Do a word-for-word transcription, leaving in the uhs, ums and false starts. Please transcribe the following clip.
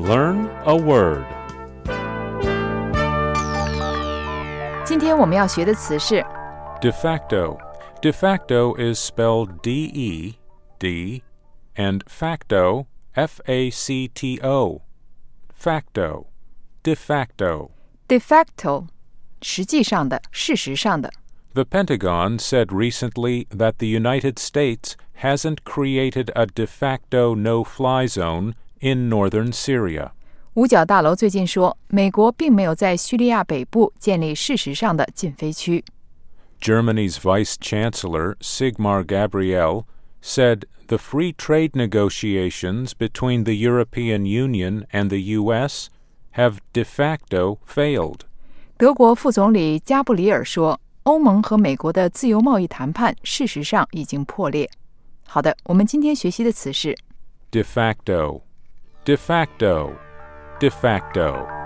Learn a word. 今天我们要学的词是 De facto. De facto is spelled D E D and facto F A C T O. Facto. De facto. de facto 实际上的事实上的 The Pentagon said recently that the United States hasn't created a de facto no-fly zone in northern Syria. 五角大楼最近说美国并没有在叙利亚北部建立事实上的禁飞区。 Germany's Vice Chancellor Sigmar Gabriel said the free trade negotiations between the European Union and the U S have de facto failed. 德国副总理加布里尔说欧盟和美国的自由贸易谈判事实上已经破裂。好的，我们今天学习的词是 De facto. De facto. De facto.